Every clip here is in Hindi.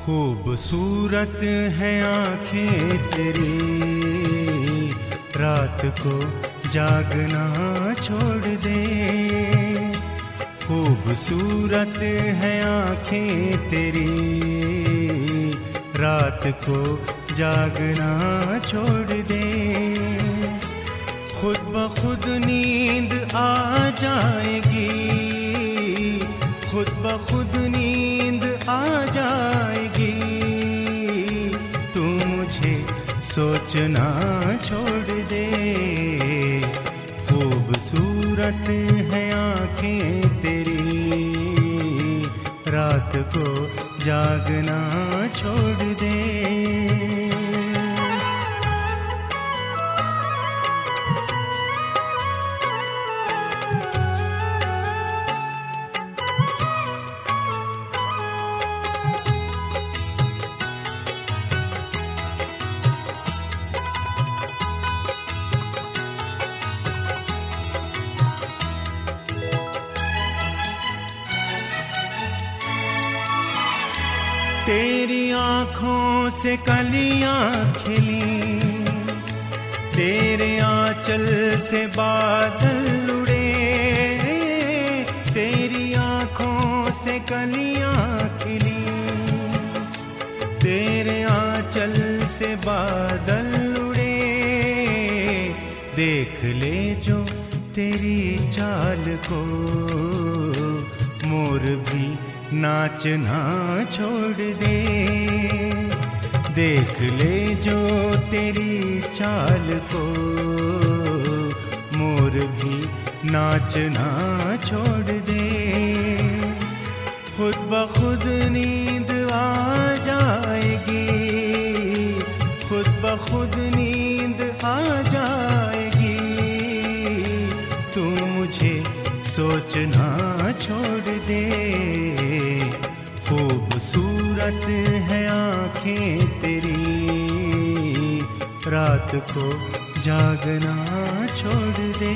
खूबसूरत है आँखें तेरी, रात को जागना छोड़ दे। खूबसूरत है आँखें तेरी, रात को जागना छोड़ दे। खुद ब खुद नींद आ जाएगी, खुद ब खुद नींद आ जाएगी। तू मुझे सोचना छोड़ दे। खूबसूरत है आँखें तेरी, रात को जागना छोड़ दे। तेरी आँखों से कलियाँ खिली, तेरे आँचल से बादल उड़े। तेरी आँखों से कलियाँ खिली, तेरे आँचल से बादल उड़े। देख ले जो तेरी चाल को, मोर भी नाचना छोड़ दे। देख ले जो तेरी चाल को, मोर भी नाचना छोड़ दे। खुद ब खुद नींद आ जाएगी, खुद ब खुद नींद आ जाएगी। तू मुझे सोचना छोड़ दे। खूबसूरत है आँखें तेरी, रात को जागना छोड़ दे।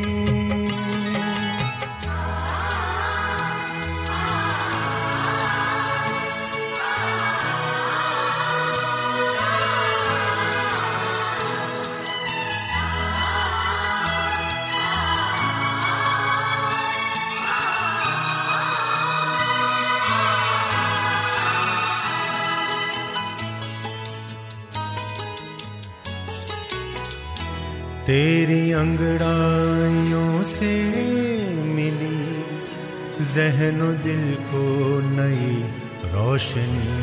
तेरी अंगड़ाइयों से मिली ज़हनो दिल को नई रोशनी।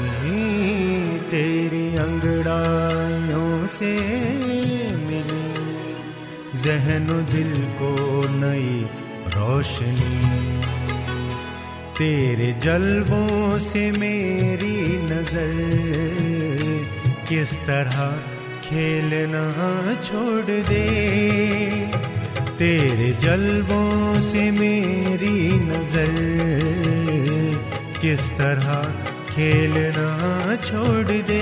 तेरी अंगड़ाइयों से मिली ज़हनो दिल को नई रोशनी। तेरे जलवों से मेरी नज़र किस तरह खेलना छोड़ दे। तेरे जलवों से मेरी नजर किस तरह खेलना छोड़ दे।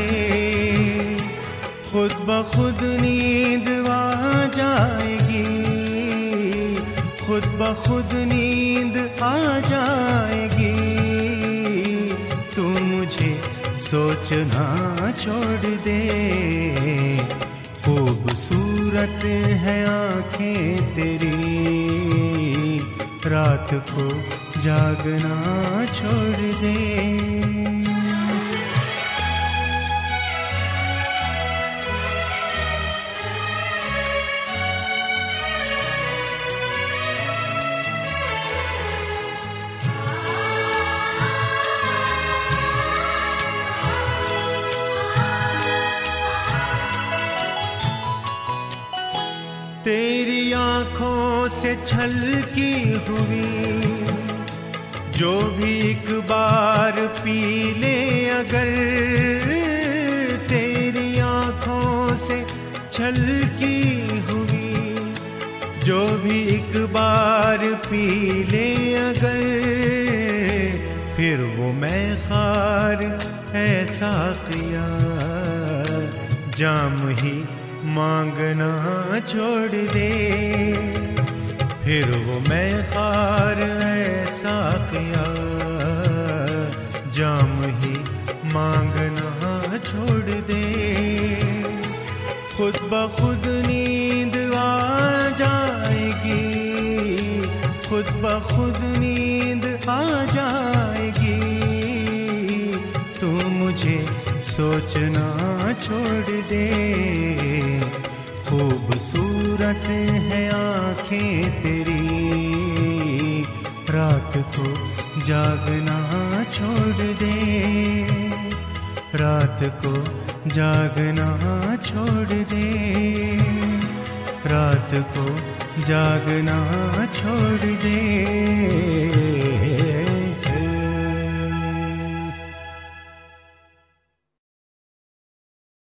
खुद ब खुद नींद आ जाएगी, खुद ब खुद नींद आ जाएगी। तू मुझे सोचना छोड़ दे। खूबसूरत है आँखें तेरी, रात को जागना छोड़ दे। तेरी आँखों से छलकी हुई जो भी एक बार पी ले अगर। तेरी आँखों से छलकी हुई जो भी एक बार पी ले अगर। फिर वो मैं खार ऐसा किया जाम ही मांगना छोड़ दे। फिर वो मैं खार ऐसा किया जाम ही मांगना छोड़ दे। खुद ब खुद नींद आ जाएगी, खुद ब खुद नींद आ जाएगी। तू मुझे सोचना छोड़ दे। खूबसूरत है आँखें तेरी, रात को जागना छोड़ दे, रात को जागना छोड़ दे, रात को जागना छोड़ दे।